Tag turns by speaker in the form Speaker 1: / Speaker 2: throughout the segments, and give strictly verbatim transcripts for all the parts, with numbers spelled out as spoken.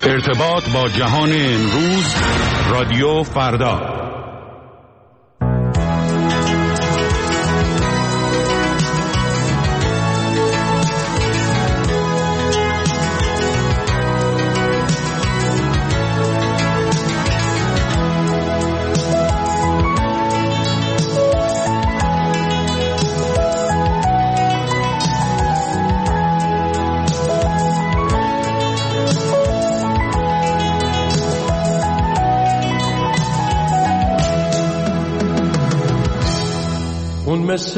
Speaker 1: ارتباط با جهان امروز، رادیو فردا.
Speaker 2: مثل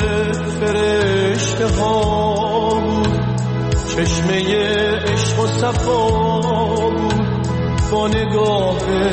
Speaker 2: فرشته ها بود، چشمه عشق و صفا بود، با نگاه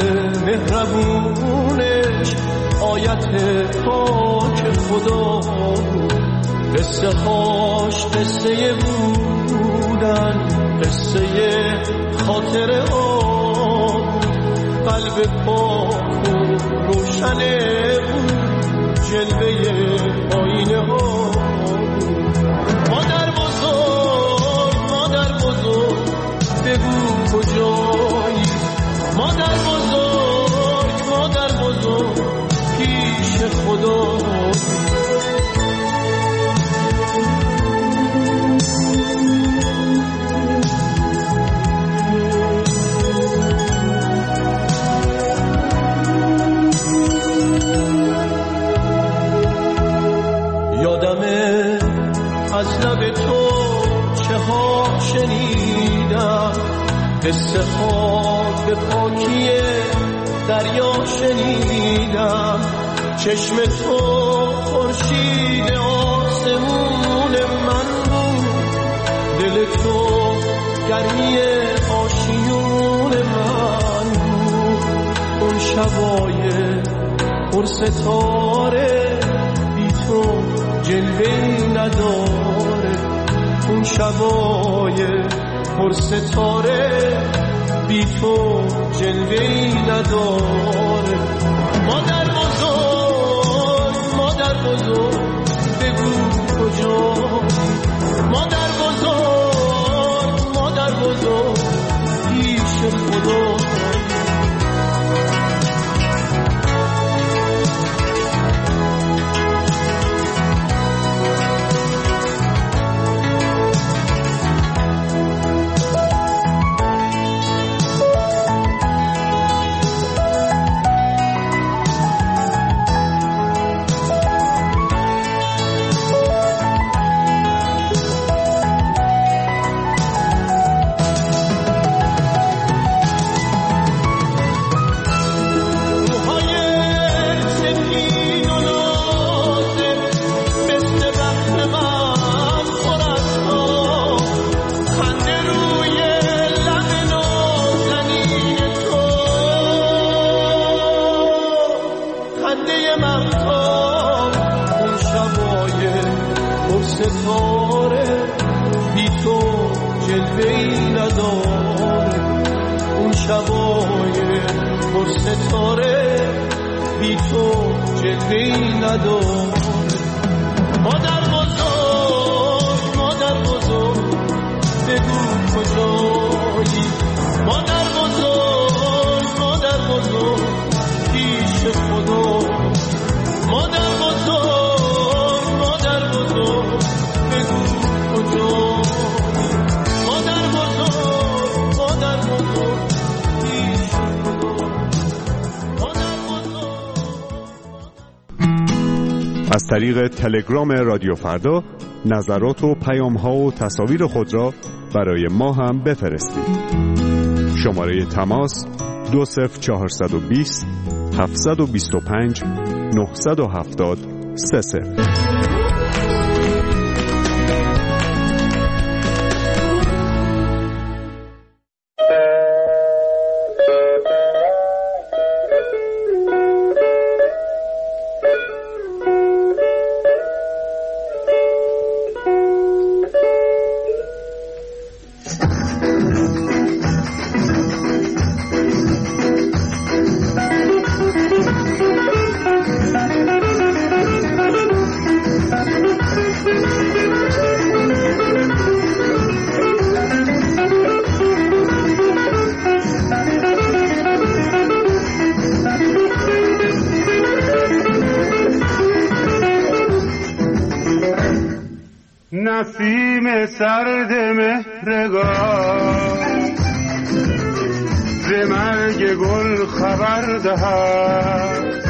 Speaker 2: مهربونش آیت پاک خدا بود. قصه هاش قصه بودن، قصه خاطر آب، قلب پاک و روشنه بود، جلوه آینه ها. مادر بزرگ، مادر بزرگ، بگو کجایی؟ مادر بزرگ، مادر بزرگ، پیش خدا. یادمه از لب تو چه ها شنیدم، قصه ها به پاکی دریا شنیدم. چشم تو خورشید آسمون من بود، دل تو گرمی آشیون من بود. اون شبای پر ستاره بی تو جلوه‌ای نداره، اون شبای پر ستاره بی تو جلوه‌ای نداره. مادر بزرگ، مادر بزرگ، بگو کجایی؟ مادر بزرگ، مادر بزرگ، پیش خدا.
Speaker 3: از طریق تلگرام رادیو فردا نظرات و پیام‌ها و تصاویر خود را برای ما هم بفرستید. شماره تماس دو صفر چهارصد و بیست هفتصد و بیست و پنج نهصد و هفتاد سه صفر.
Speaker 4: نسیم سرد مهرگاه ز مرگ گل خبر دهد،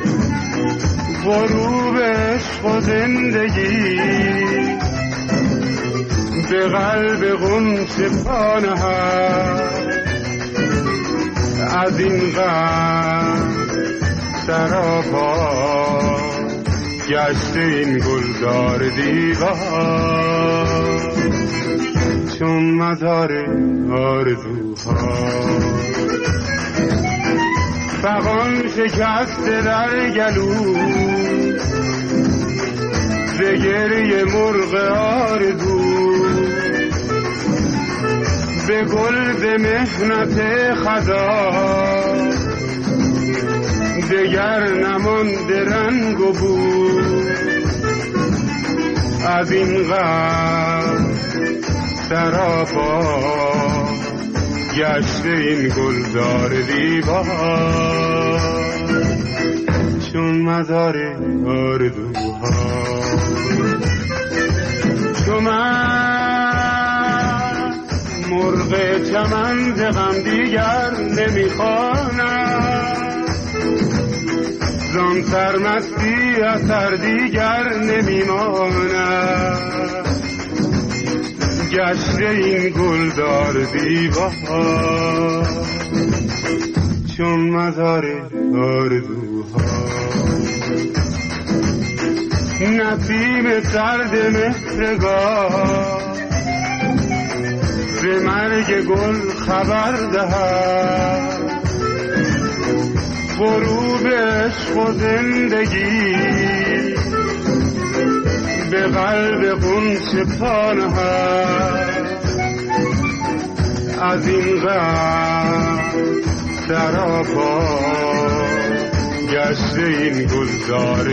Speaker 4: غروب عشق و زندگی به قلب غنچه پا نهد. از این غم سراپا گشته این گلزار دیوار، چون مزار آرزوها. فغان شکسته در گلو ز گریه مرغ آرزو، به گل به محنت خزان دگر نمانده رنگ و بو. از این غم سراپا گشته این گلزار دیوار، چون مزار آرزوها. چو من مرغ چمن ز غم دیگر نمیخوانم، زان سرمستی اثر دیگر نمیماند. گشته این گلزار دیوار، چون مزار آرزوها. نسیم سرد مهرگاه ز مرگ گل خبر دهد، غروب عشق و زندگی به قلب غنچه پا نهد. از این غم سراپا گشته این گلزار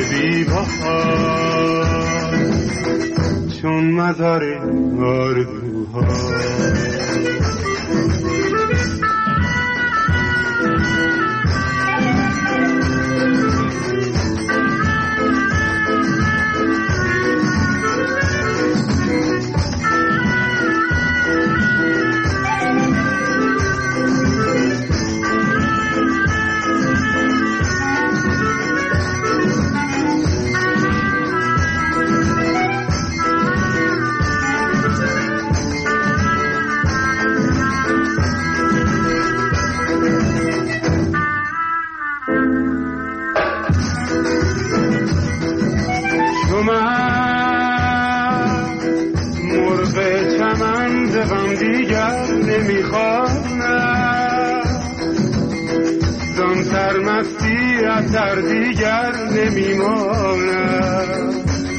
Speaker 4: دیوار، چون مزار آرزوها. اثر دیگر نمیماند.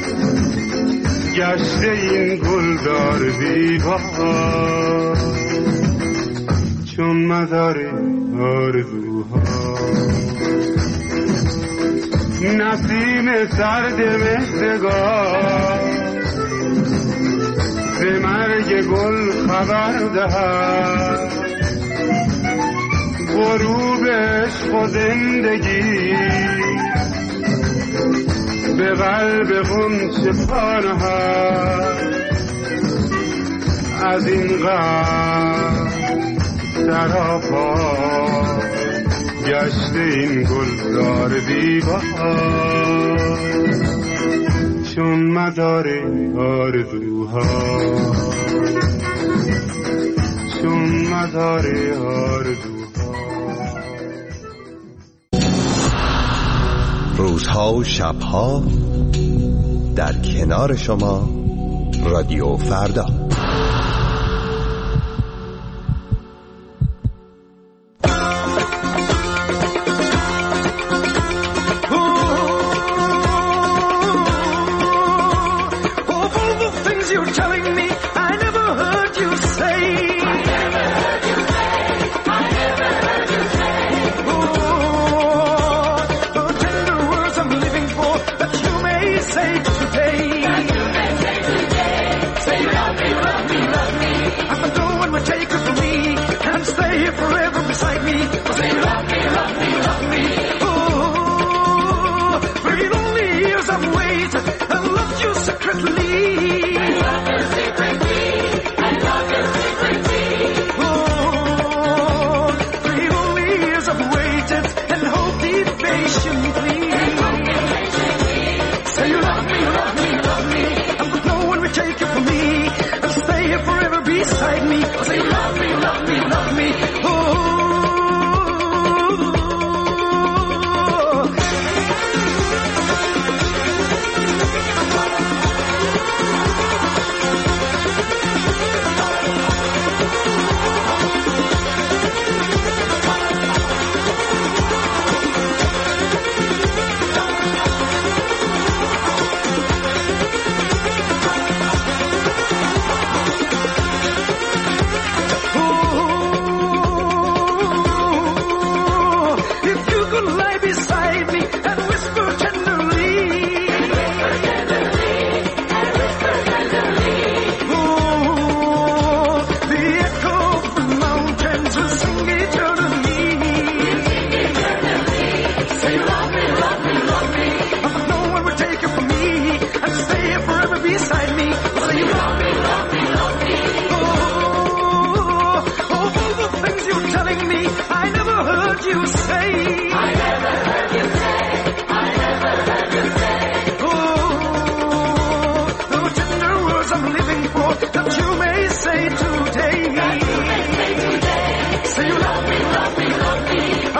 Speaker 4: گشته این گلزار دیوار، چون مزار آرزوها. نسیم سرد مهرگاه ز مرگ گل خبر دهد، غروب عشق و زندگی به قلب غنچه پا نهد. از این غم سراپا گشته این گلزار دیوار، چون مزار آرزوها. چون مزار آرزوها.
Speaker 5: روزها و شبها در کنار شما رادیو فردا.
Speaker 6: Secretly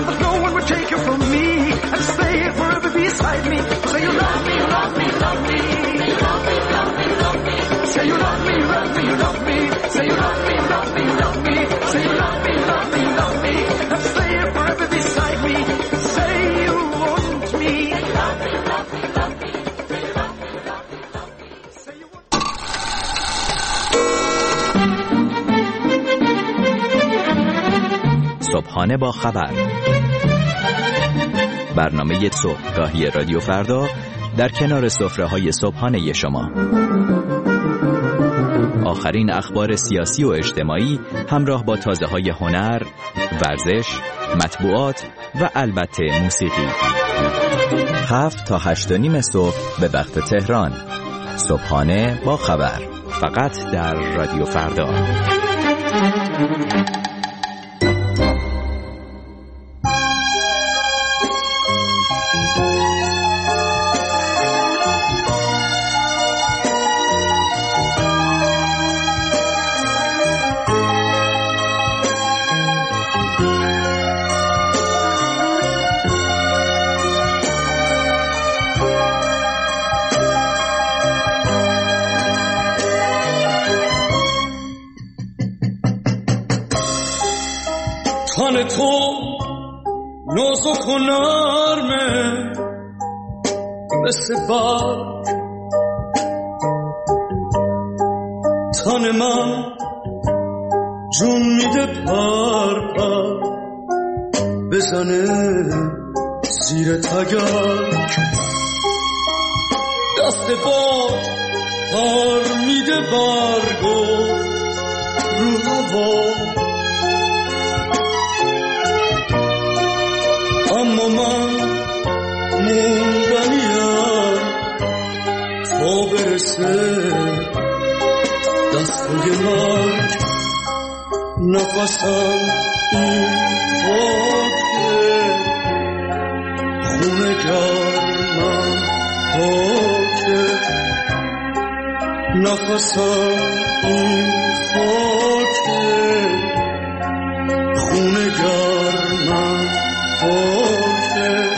Speaker 6: but no one would take you from me and stay forever beside me. Say you love me, love me, love me. You love me, love me, love me. Say you love me, love me, love me. Say you love me, love me, love me. Say you love me, love me, love me. And stay forever beside me. Say you want me. Love me, love me, love me. Say you love me, love me, love me. Say you want me.
Speaker 7: صبحانه با خبر، برنامه صبحگاهی رادیو فردا در کنار سفره‌های صبحانه شما. آخرین اخبار سیاسی و اجتماعی همراه با تازه‌های هنر، ورزش، مطبوعات و البته موسیقی. هفت تا هشت و نیم صبح به وقت تهران. صبحانه با خبر، فقط در رادیو فردا.
Speaker 2: تن تو نازک و نرمه مثل برگ، تن من جون میده پر پر بزنه زیر تگرگ، دست باد پر میده برگو رو هوا، اما من موندنیم تا برسه دستای مرگ، نفسم این پاکه خونه گرمم پاکه، نفسم این پاکه خونه گرمم پاکه.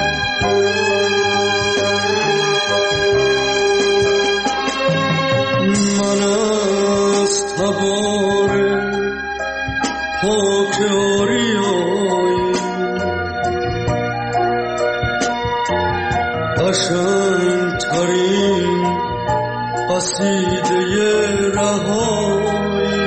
Speaker 2: من از تبار پاک آریایی قشنگ ترین قصیده رهایی،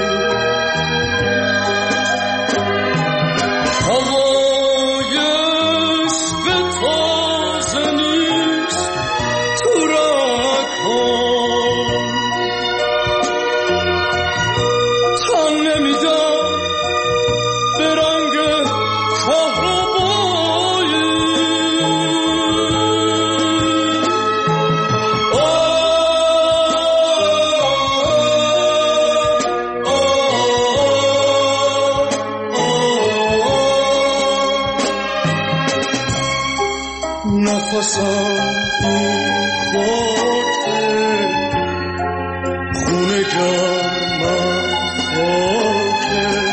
Speaker 2: نفسم این پاکه خونه گرمم پاکه،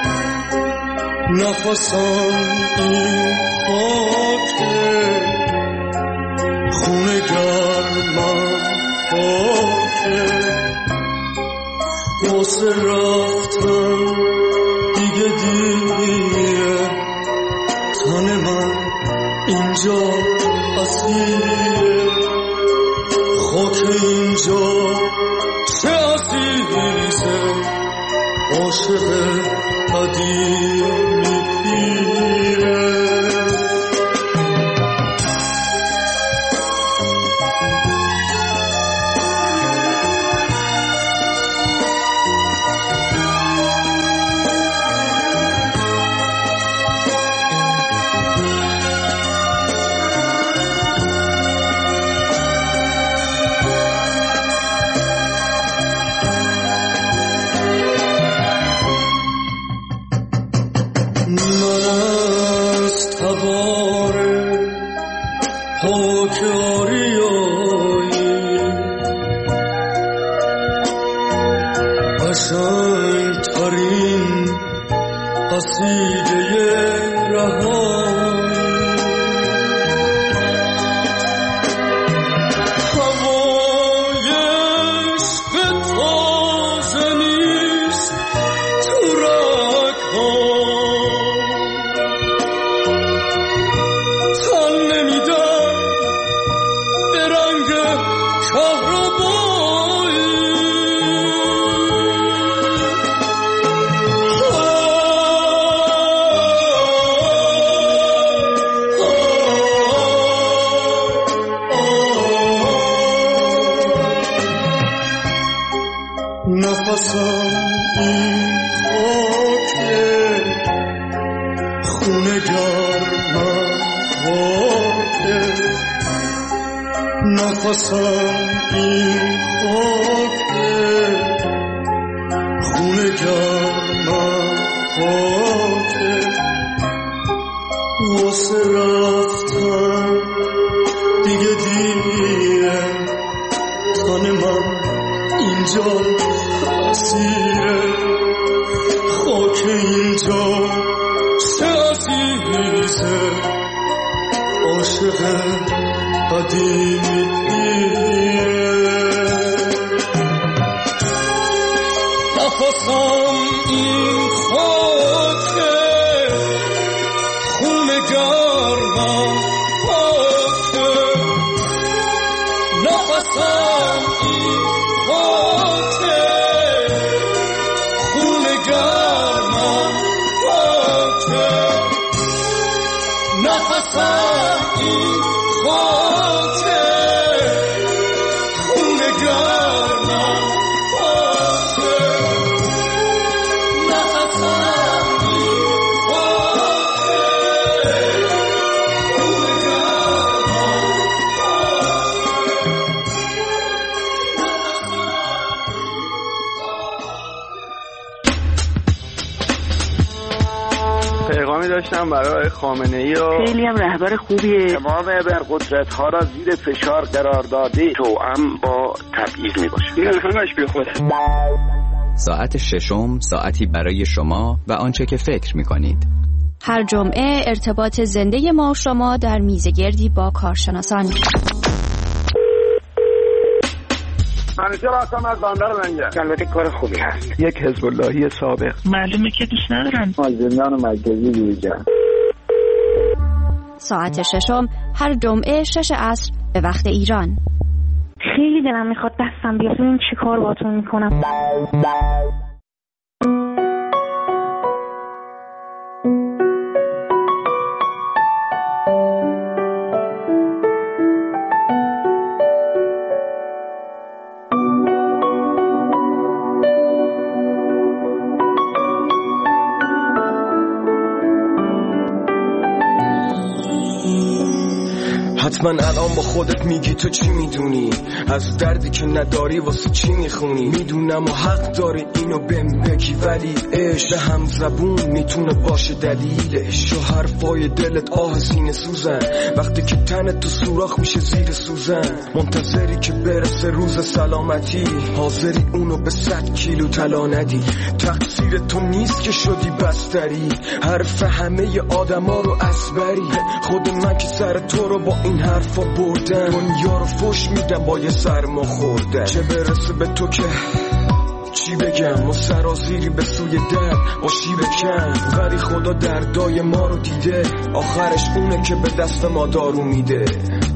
Speaker 2: نفسم این پاکه خونه گرمم پاکه، واسه رفتن دیگه دیگه تن من اینجا اسیره، خاک اینجا چه عزیزه عاشق قدیمی پیره. قشنگ ترین قصیده رهایی گرمم خاکه نفسم این خاکه خونه گرمم خاکه واسه رفتن دیگه دیره تن من اینجا اسیره خاک اینجا چه عزیزه عاشق قدیمیه نفسم این خاکه خون گرمم خاکه نفسم این خاکه خون گرمم خاکه نفسم این خاکه خون گرمم خاکه نفسم این خاکه خون
Speaker 8: پیغامی داشتم برای خامنه‌ای و
Speaker 9: خیلی هم رهبر خوبیه.
Speaker 8: تمام ابرقدرت‌ها را زیر فشار قرار داده توأم با تبعیض میباشه. این همش بی خوده.
Speaker 7: ساعت ششم ساعتی برای شما و آنچه که فکر می‌کنید.
Speaker 10: هر جمعه ارتباط زنده ما و شما در میزگردی با کارشناسان.
Speaker 8: منیشه راستم از باندر لنگه. البته کار خوبی هست. یک حزب اللهی سابق.
Speaker 9: معلومه که دوست ندارن.
Speaker 8: زندان مرکزی بیرجن.
Speaker 10: ساعت ششم هر جمعه شش عصر به وقت ایران.
Speaker 9: خیلی دلم میخواد دستم بیاد ببینم چی کار باهاتون میکنم.
Speaker 11: حتما الان با خودت میگی تو چی میدونی از دردی که نداری واسه چی میخونی. میدونم و حق داری اینو بهم بگی ولی عشق هم زبون میتونه باشه دلیلش و حرفای دلت آه سینه سوزن وقتی که تنت تو سوراخ میشه زیر سوزن. منتظری که برسه روز سلامتی حاضری اونو به صد کیلو طلا ندی. تقصیر تو نیست که شدی بستری حرف همه آدما رو اسبری. خود من که سر تو رو با این حرفا بردن دنیا رو فش میدم با یه سرما خوردن. چه برسه به تو که چی بگم و سرازیری به سوی در با شیب کم ولی خدا دردای ما رو دیده آخرش اونه که به دست ما دارو میده.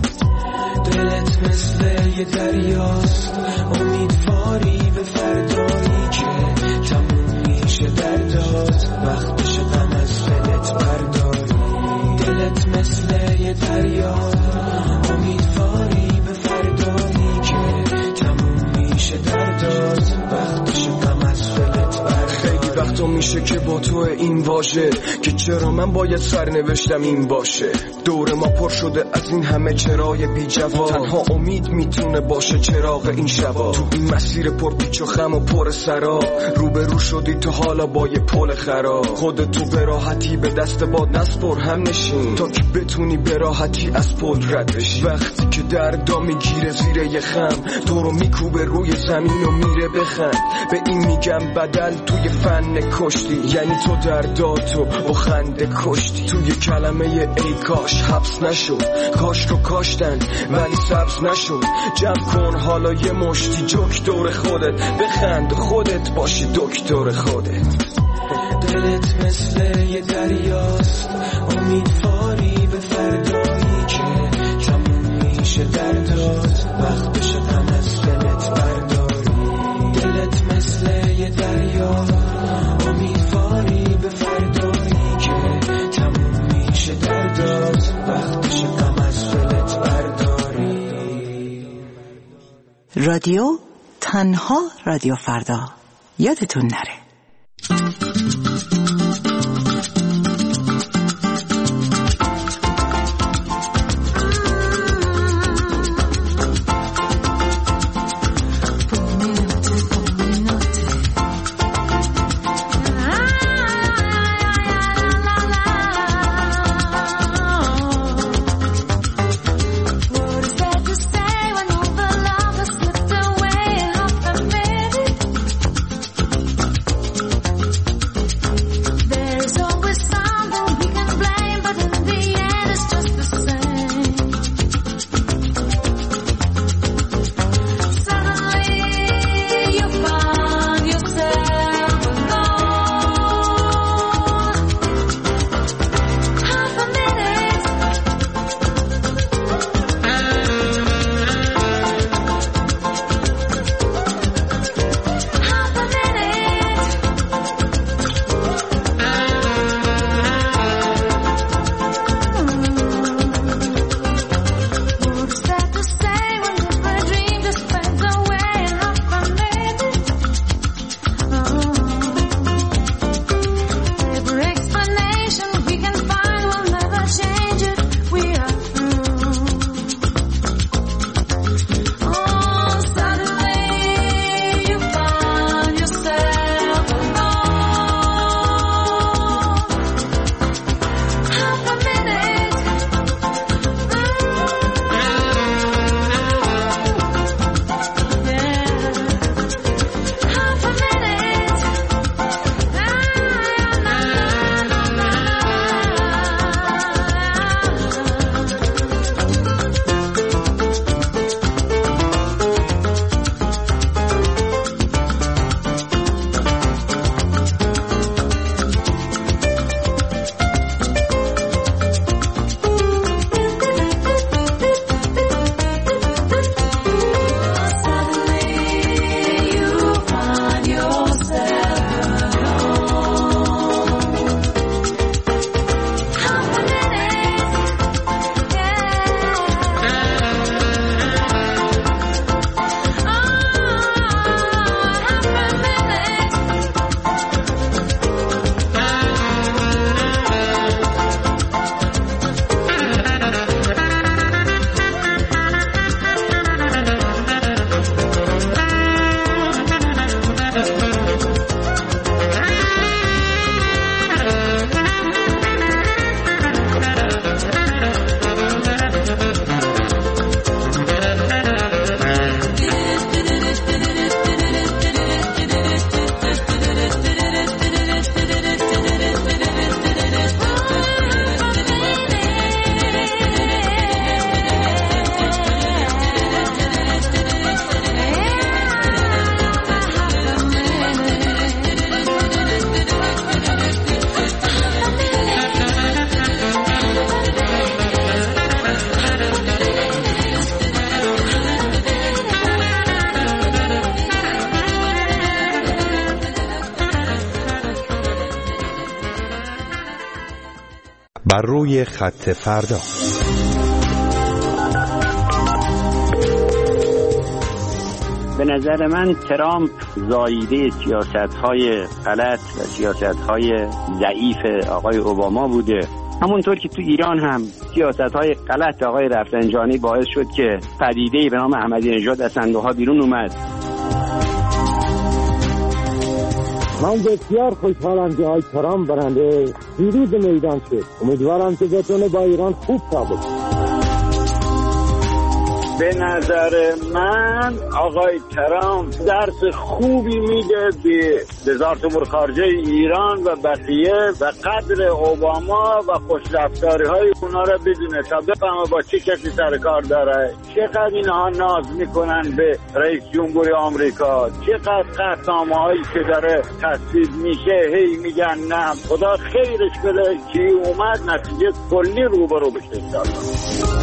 Speaker 12: دلت مثل یه دریاست امیدواری به فردایی که تموم میشه دردات وقتش غم از دلت برداری. دلت مثل یه دریاست امیدواری به فردایی که تموم میشه دردات وقتش غم از دلت برداری.
Speaker 11: خیلی وقتا میشه که با تو این واژه که چرا من باید سرنوشتم این باشه. دور ما پر شده از این همه چرای بی جواب تنها امید میتونه باشه چراغ این شبا. تو این مسیر پر پیچ و خم و پر سرا روبرو شدی تو حالا با یه پل خراب. خودتو به راحتی به دست باد نسپر هم نشین تا که بتونی به راحتی از پل رد بشی. وقتی که دردا میگیره زیر یه خم تو رو میکوبه روی زمین و میره بخند. به این میگم بدل توی فن کشتی یعنی تو درداتو با خنده کشتی. توی کلمه ای کاش حبس نشد کاش رو کاشتن ولی سبز نشد. جمع کن حالا یه مشتی جوک دور خودت بخند خودت باشی دکتر خودت.
Speaker 12: دلت مثل یه دریاست امیدواری به فردایی که تموم میشه دردات وقتش غم از دلت برداری. دلت مثل یه دریاست امیدواری به فردایی که تموم میشه دردات وقتش غم از دلت برداری.
Speaker 13: رادیو تنها رادیو فردا یادتون نره.
Speaker 5: بر روی خط فردا.
Speaker 8: به نظر من ترامپ زاییده سیاست‌های غلط و سیاست‌های ضعیف آقای اوباما بوده. همونطور که تو ایران هم سیاست‌های غلط آقای رفسنجانی باعث شد که پدیده‌ای به نام احمدی نژاد از صندوق‌ها بیرون اومد.
Speaker 14: من بسیار خوشحالم که آقای ترامپ برنده پیروز میدان شد. امیدوارم که بتونه با ایران خوب ثابت کنه.
Speaker 15: به نظر من آقای ترامپ درس خوبی میده به وزارت امور خارجه ایران و بقیه و قدر اوباما و خوشرفتاری های اونا را بدونه تا بفهمه با چه کسی سر کار داره. چقدر اینها ناز میکنن به رئیس جمهور آمریکا، چقدر قطعنامه هایی که داره تصویب میشه هی میگن نه. خدا خیرش بده که اومد نتیجه کلی روبرو بشه انشالله.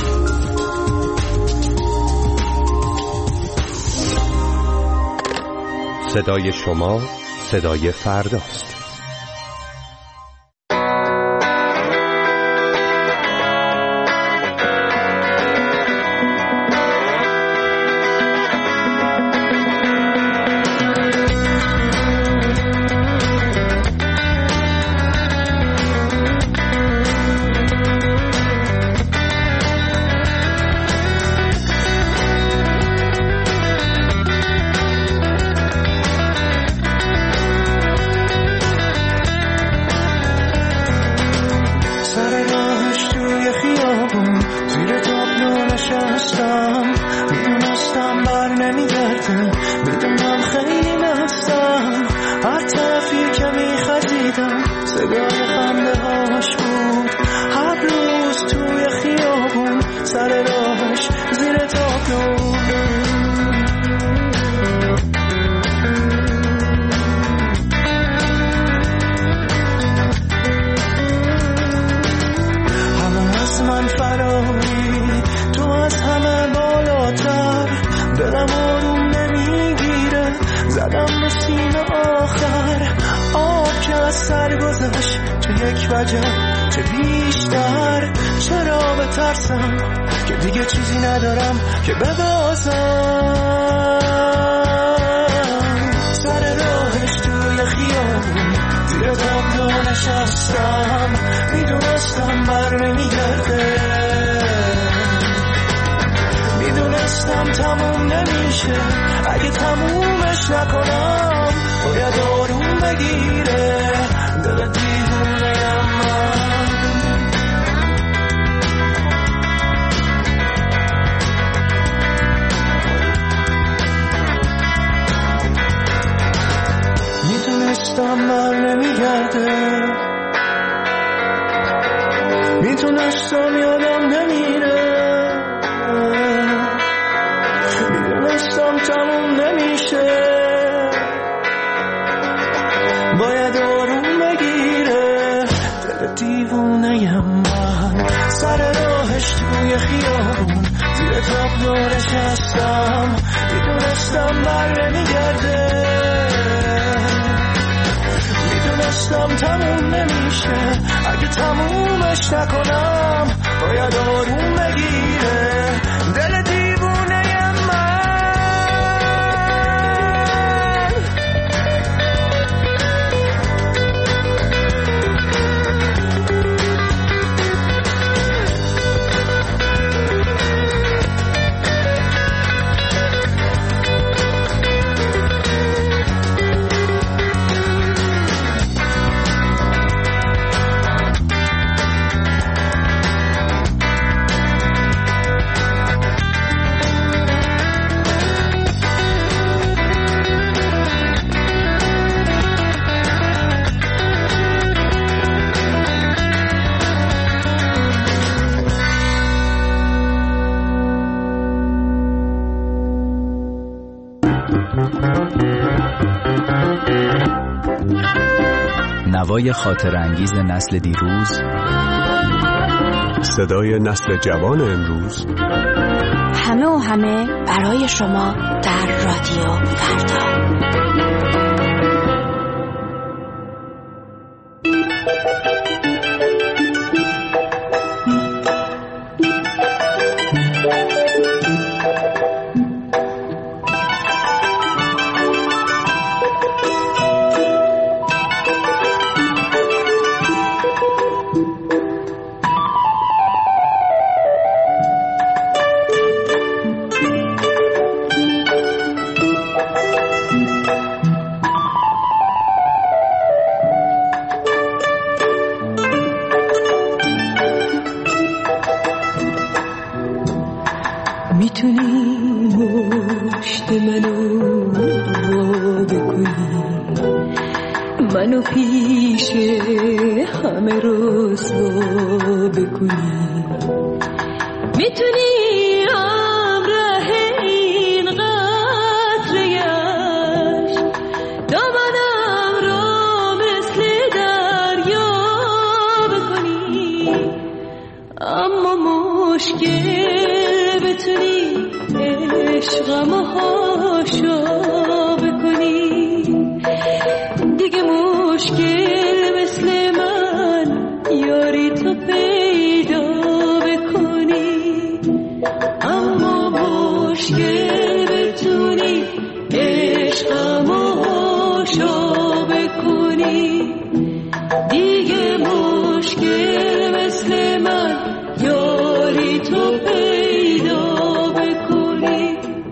Speaker 5: صدای شما صدای فرداست.
Speaker 12: میتونستم یادم نمیره، میدونستم تموم نمیشه، باید آروم بگیره دل دیوونه‌ام من. سر راهش توی خیابون زیر تابلو نشستم، میدونستم بر نمیگرده، میدونستم تموم نمیشه، اگه تمومش نکنم باید آروم بگیره دل دیوونه‌ام من.
Speaker 7: نوای خاطر انگیز نسل دیروز،
Speaker 3: صدای نسل جوان امروز،
Speaker 10: همه و همه برای شما در رادیو فردا.
Speaker 16: میتونی مشت منو وا بکنی، منو پیش همه رسوا بکنی، میتونی همراه این قطره‌اش دامنم رو مثل دریا بکنی، اما مشکل بتونی عشقم هاشا بکنی، دیگه مشکل مثل من یاری تو پیدا بکنی، اما مشکل بتونی عشقم هاشا بکنی، دیگه مشکل مثل من یاری تو پیدا بکنی.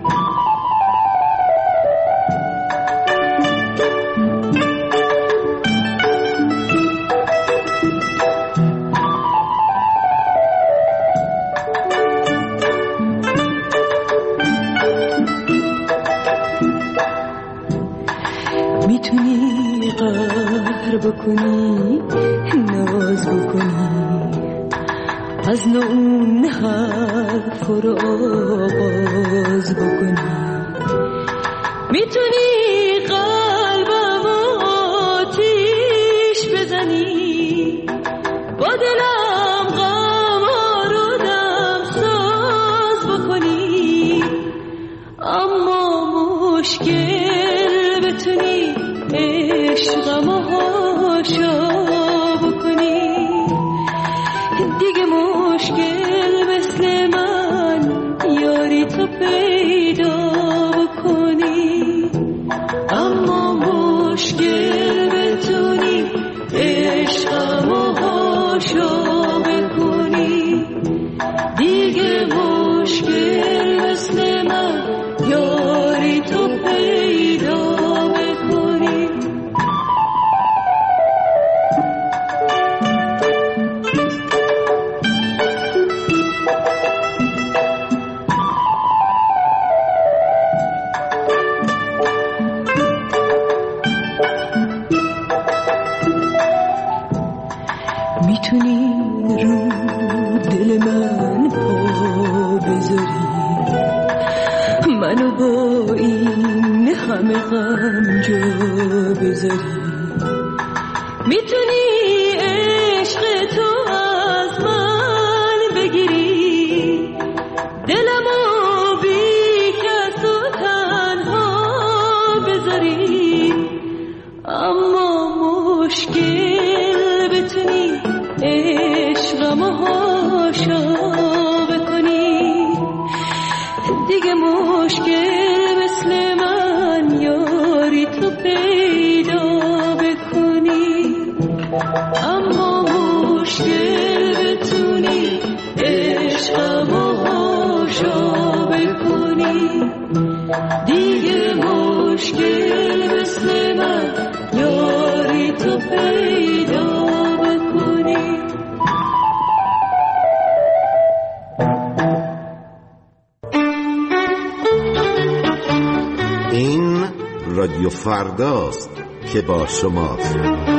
Speaker 16: میتونی قهر بکنی، ناز بکنی، از نو اون حرف رو آغاز بکنی، میتونی قلبم آتیش بزنی، با دلم غم آرودم ساز بکنی، اما مشکل بتونی عشقم هاشا بکنی، دیگه مشکل مثل من یاری تو پیدا بکنی، اما مشکل بتونی عشقم هاشا بکنی، دیگه مشکل مثل من یاری تو پیدا بکنی. میتونی رو دل من پا بذاری، منو با این همه غم جا بذاری، میتونی عشق تو از من بگیری، دلمو بی کس و تنها بذاری، اما مشکل بتونی عشقم هاشا بکنی، دیگه مشکل مثل من یاری تو پیدا بکنی، اما مشکل بتونی عشقم هاشا بکنی، دیگه مشکل مثل من یاری تو پیدا بکنی.
Speaker 17: این رادیو فرداست که با شماست.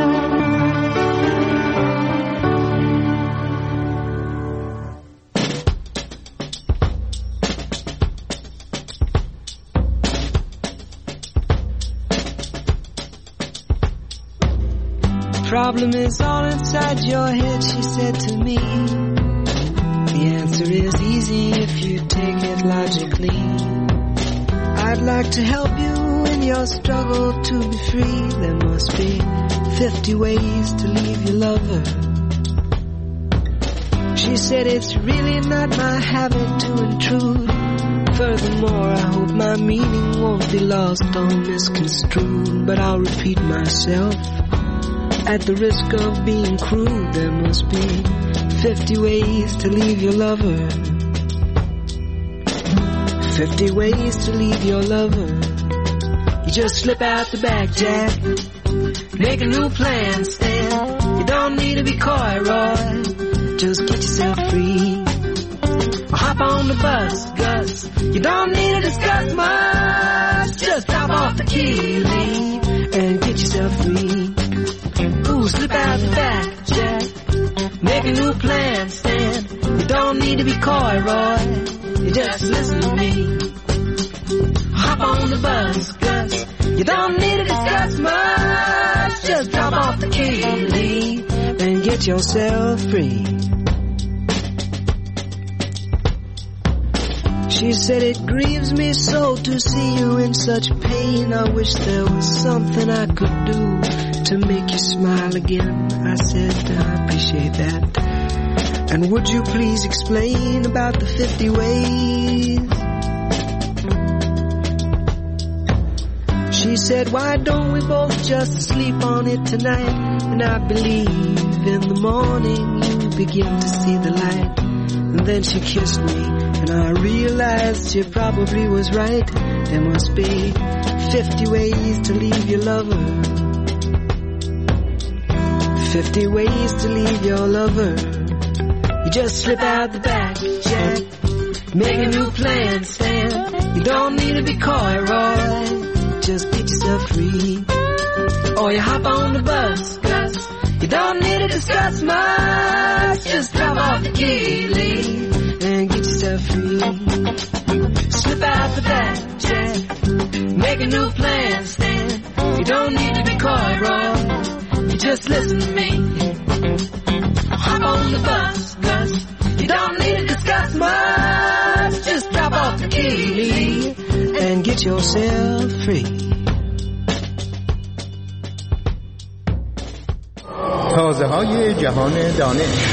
Speaker 18: Problem is all inside your head, she said to me. The answer is easy if you take it logically. I'd like to help you in your struggle to be free. There must be fifty ways to leave your lover. She said it's really not my habit to intrude. Furthermore, I hope my meaning won't be lost or misconstrued. But I'll repeat myself. At the risk of being crude, there must be fifty ways to leave your lover. Fifty ways to leave your lover. You just slip out the back, Jack. Make a new plan, Stan. You don't need to be coy, Roy. Just get yourself free. Or hop on the bus, Gus. You don't need to discuss much. Just drop off the key, leave, and get yourself free. Ooh, slip out the back, Jack. Make a new plan, Stan. You don't need to be coy, Roy. You just listen to me. Hop on the bus, Gus. You don't need to discuss much. Just drop off the key, leave, and get yourself free. She said, it grieves me so to see you in such pain. I wish there was something I could do to make you smile again. I said, I appreciate that. And would you please explain about the fifty ways? She said, why don't we both just sleep on it tonight? And I believe in the morning you begin to see the light. And then she kissed me, and I realized she probably was right. There must be fifty ways to leave your lover. Fifty ways to leave your lover. You just slip out the back, Jack. Make a new plan, Stan. You don't need to be coy, Roy. Just get yourself free. Or you hop on the bus, Gus. You don't need to discuss much. Just drop off the key, leave, and get yourself free. Slip out the back, Jack. Make a new plan, Stan. You don't need to be coy, Roy. You just listen to me. Hop on the bus, Gus. You don't need to discuss much. Just drop off the key, leave, and get yourself free.
Speaker 19: تازه های جهان دانش.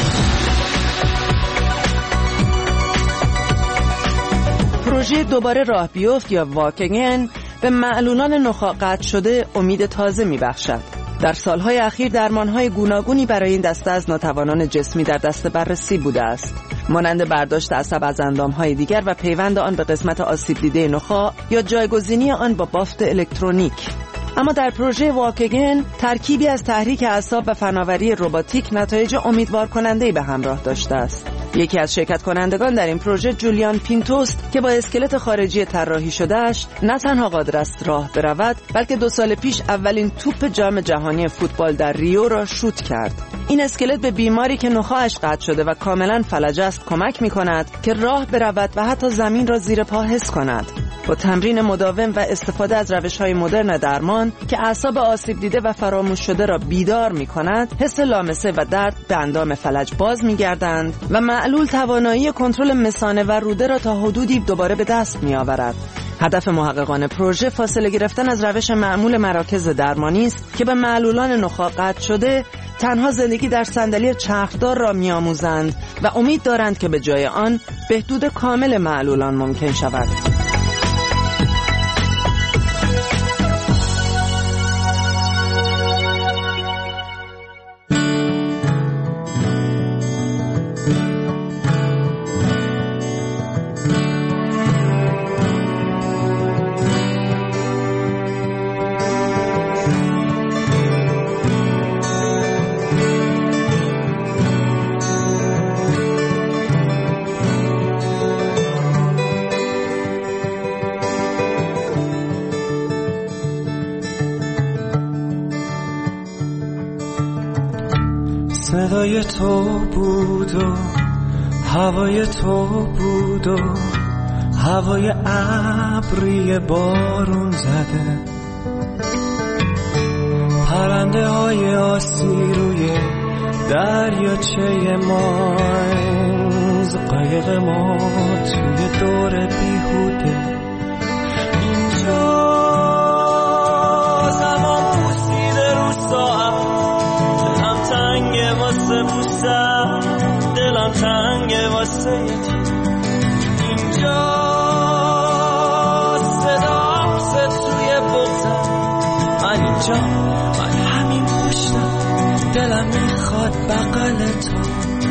Speaker 20: پروژه دوباره راه بیفت یا واکگن به معلولان نخاع قطع شده امید تازه میبخشد. در سالهای اخیر درمانهای گوناگونی برای این دسته از ناتوانان جسمی در دست بررسی بوده است، مانند برداشت عصب از اندامهای دیگر و پیوند آن به قسمت آسیب دیده نخاع یا جایگزینی آن با بافت الکترونیک. اما در پروژه واکگن ترکیبی از تحریک اعصاب و فناوری رباتیک نتایج امیدوار کننده‌ای به همراه داشته است. یکی از شرکت کنندگان در این پروژه جولیان پینتوست که با اسکلت خارجی طراحی شده‌اش نه تنها قادر است راه برود، بلکه دو سال پیش اولین توپ جام جهانی فوتبال در ریو را شوت کرد. این اسکلت به بیماری که نخاعش قطع شده و کاملا فلج است کمک می‌کند که راه برود و حتی زمین را زیر پا حس کند. با تمرین مداوم و استفاده از روش‌های مدرن درمان که اعصاب آسیب دیده و فراموش شده را بیدار می‌کند، حس لامسه و درد به اندام فلج باز می‌گردند و معلول توانایی کنترل مثانه و روده را تا حدودی دوباره به دست می‌آورد. هدف محققان پروژه فاصله گرفتن از روش معمول مراکز درمانی است که به معلولان نخاع قطع شده تنها زندگی در صندلی چرخدار را می‌آموزند و امید دارند که به جای آن بهبود کامل معلولان ممکن شود.
Speaker 12: صدای تو بود و هوای تو بود و هوای ابری بارون زده، پرنده های آسی روی دریاچه ماینز، قایق ما توی دور بیهوده. اینجا زمان پوسیده رو ساعت، دلم تنگه واسه بوسم، دلم تنگه واسه اینجا صدا ست توی بغزم، من اینجا من همین پشتم، دلم میخواد بغل تو.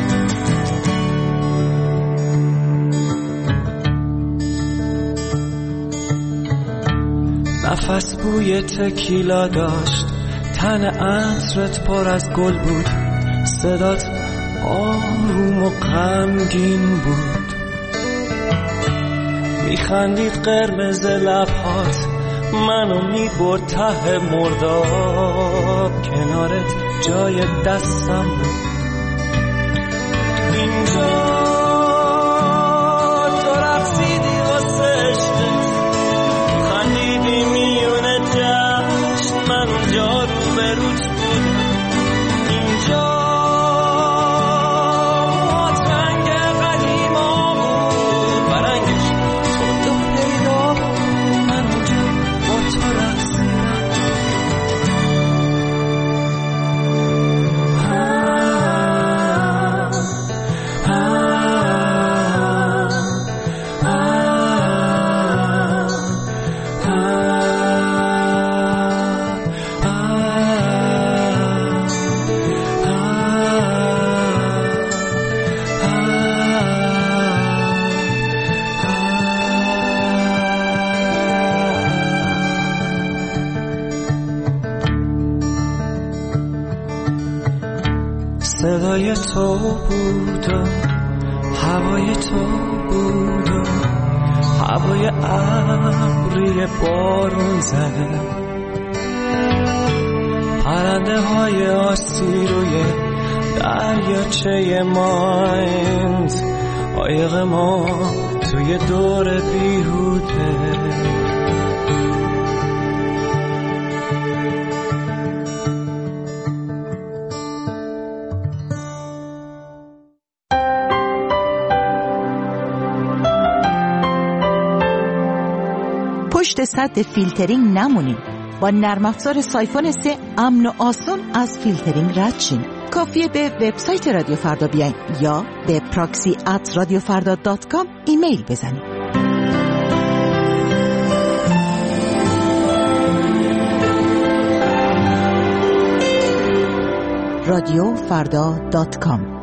Speaker 12: نفس بوی تکیلا داشت، تن عطرت پر از گل بود، صدات آروم و غمگین بود. میخندید قرمز لبهات منو میبرد ته مرداب کنارت جای دستم بود اینجا تو رقصیدی واسه عشقت خندیدی میونه جشن من اونجا رو به روت بودم اینجا ماترنگ قدیما بود برنگش تو پیدا من اونجا با تو رقصیدم صدای تو بود و هوای تو بود و هوای ابری بارون زده پرنده های آسی روی دریاچه مایند قایق ما توی دور بیهوده
Speaker 13: پشت سد فیلترینگ نمونید. با نرم افزار سایفون سه امن و آسون از فیلترینگ رد شین. کافیه به وبسایت رادیو فردا بیاین یا به پراکسی ات رادیو فردا دات کام ایمیل بزنید. رادیو فردا دات کام.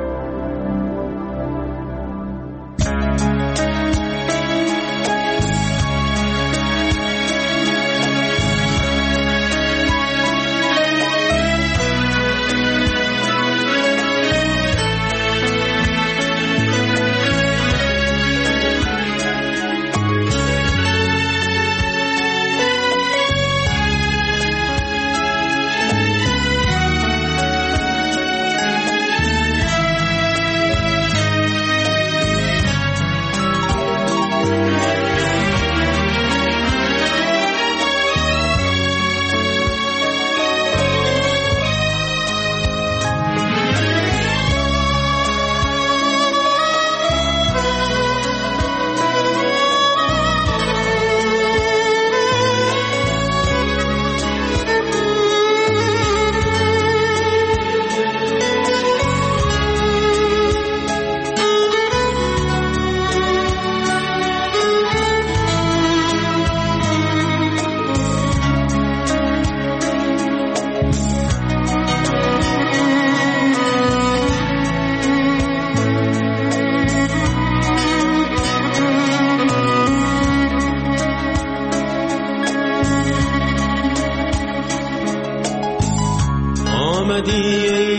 Speaker 2: آمدی ای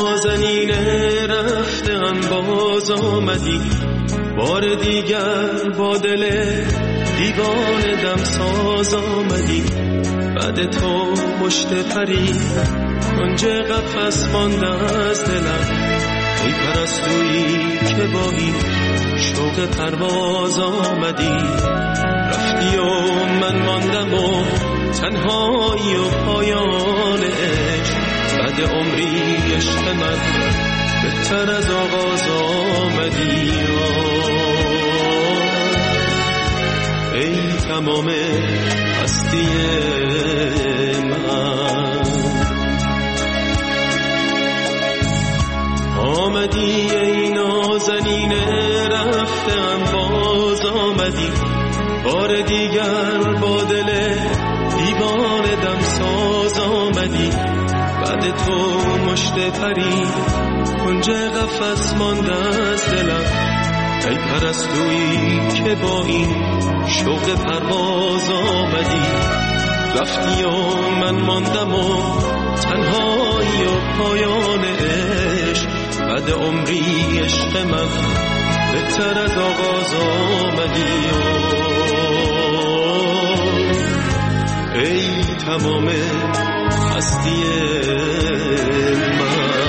Speaker 2: نازنینه رفتم باز آمدی بار دیگر با دل دیوانه دم ساز آمدی بعد تو پشت پری کنج قفس مانده از دلم ای پرستویی که با این شوق پرواز آمدی رفتی و من ماندم و تنهایی و پایان عشق بعد عمری عشق من بهتر از آغاز آمدی ای تمام هستی من آمدی ای نازنینه رفتم باز آمدی بار دیگر با دل دیوانه دم ساز آمدی بعد تو مشت پری کنج قفس مانده از دلم ای پرستویی که با این شوق پرواز آمدی رفتی و من ماندم و تنهایی و پایان عشق بعد عمری عشق من بهتر از آغاز آمدی ای تمام هستی من.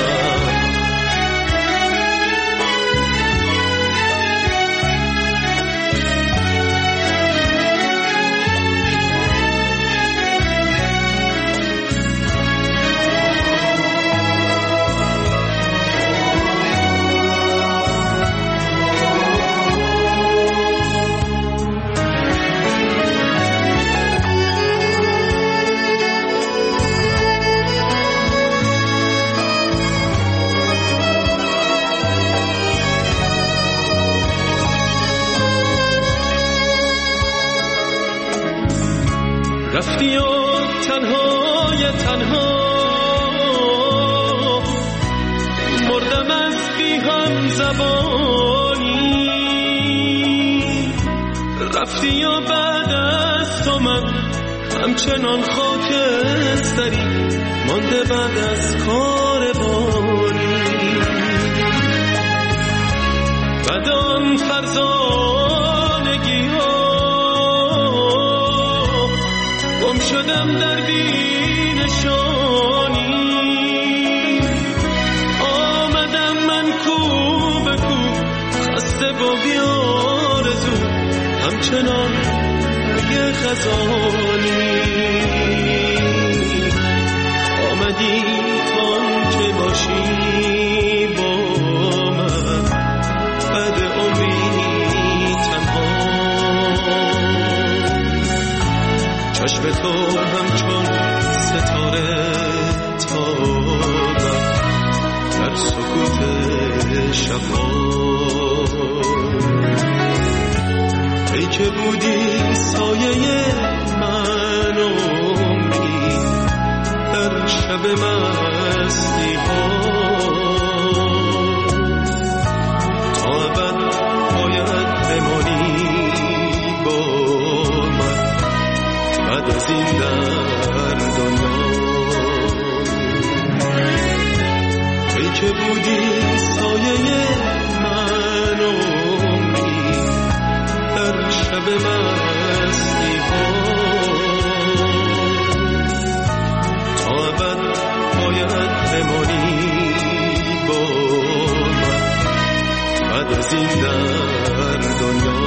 Speaker 2: رفتی و تنهای تنها مردم از بی هم زبانی. رفتی و بعد از تو من همچنان خاکستری مانده بعد از کاروانی. بعد آن فرزانگی ها گم شدم در بینشانی. آمدم من کو به کو خسته با بیارزو همچنان یه خزانی. آمدی تان که باشی با من بعد عمری تنها. چشم تو همچون ستاره تابم در سکوت شبها. ای که بودی سایه من عمری در شب مستی ها. تا ابد باید بمانی با من بعد از این در دنیا. ای که بودی سایه من عمری در شب مستی ها. تا ابد باید بمانی با من بعد از این در دنیا.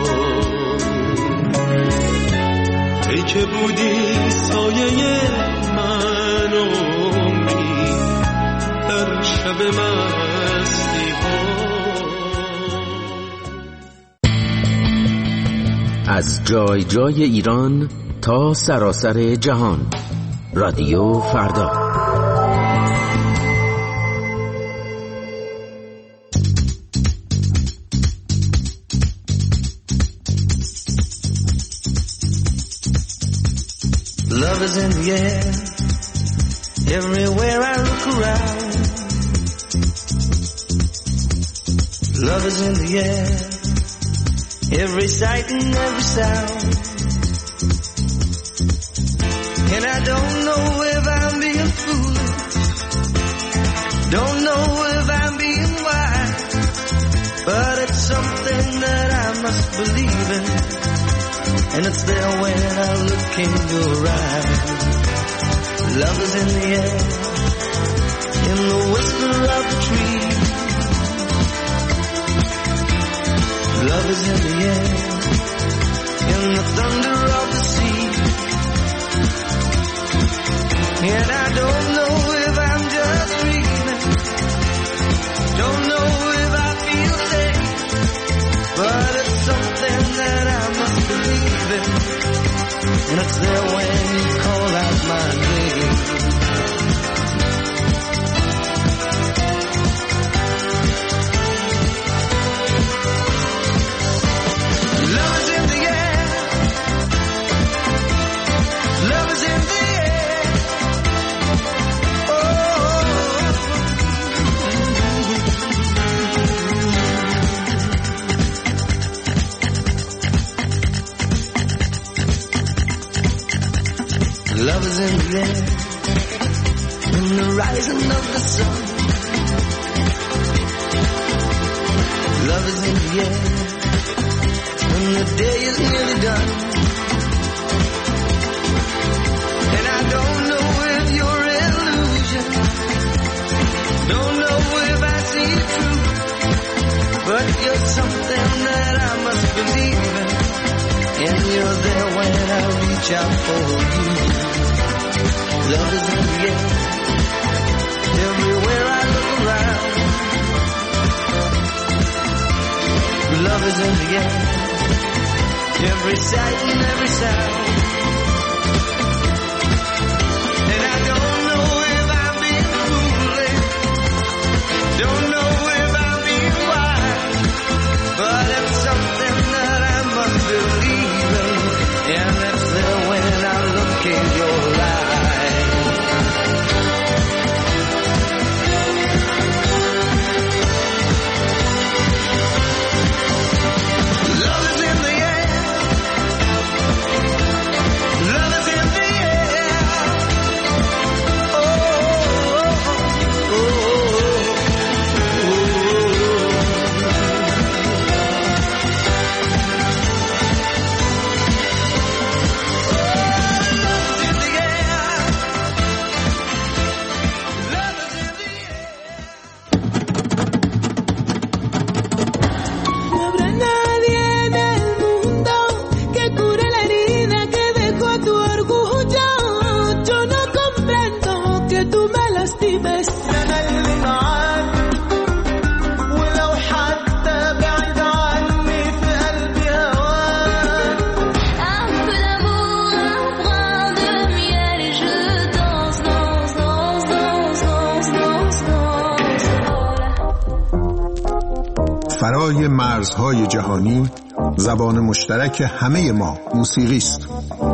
Speaker 2: ای که بودی سایه من عمری در شب مستی ها.
Speaker 21: از جای جای ایران تا سراسر جهان، رادیو فردا.
Speaker 12: Love is in the air, everywhere I look around. Love is in the air, every sight and every sound. And I don't know if I'm being foolish, don't know if I'm being wise, but it's something that I must believe in. And it's there when I look in your eyes. Love is in the air, in the whisper of the tree. Love is in the air, in the thunder of the sea. And I don't know if I'm just dreaming, don't know if I feel safe, but it's something that I must believe in. And it's there when you call out my name. Love is in the air, love is in the air. Oh, love is in the air, in the rising of the sun. Love is in the don't know if I see it true, but you're something that I must believe in, and you're there when I reach out for you. Love is in the air, everywhere I look around. Love is in the air, every sight and every sound. And I don't know if I'm being foolish, don't know if I'm being wise, but it's something that I must believe in, and it's there when I look in your eyes. Love is in the air, love is in the air. Oh, oh, oh,
Speaker 6: No habrá nadie en el mundo que cure la herida que dejó tu orgullo. Yo no comprendo que tú me lastimes. أنا اللي معاك ولو حتى بعيد عني في قلبي هواك. Un peu d'amour, un brin de miel et je danse, danse, danse, danse, danse, danse, danse.
Speaker 19: فرای مرزهای جهانی زبان مشترک همه ما موسیقی است.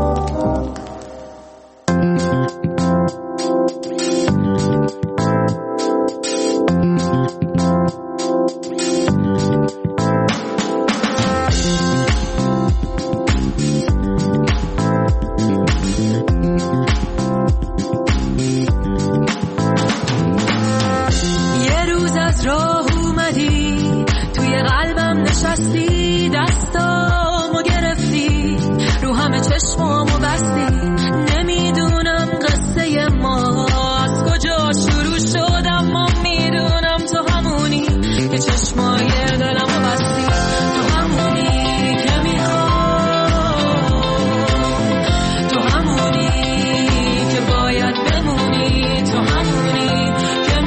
Speaker 16: یه روز از راه اومدی توی قلبم نشستی، دستامو گرفتی رو همه چشمامو بستی. نمیدونم قصه ما از کجا شروع شد، اما میدونم تو همونی که چشمای دلمو بستی. تو همونی که میخوام، تو همونی که باید بمونی، تو همونی که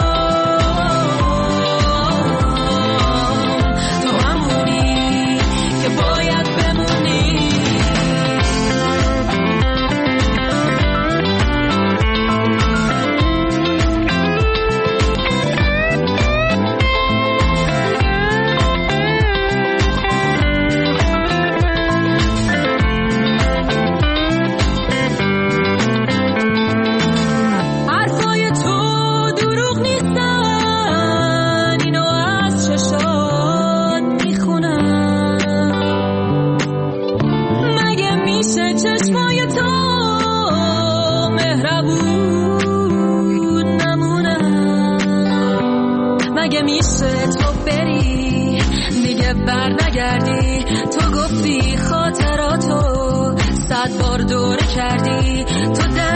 Speaker 16: میخوام، تو همونی که باید بمونی. حرفای تو دروغ نیستن، اینو از چشات میخونم. مگه میشه چشمای تو مهربون نمونن؟ مگه میشه تو بری دیگه بر نگردی؟ تو گفتی خاطراتو صد بار دوره کردی، تو در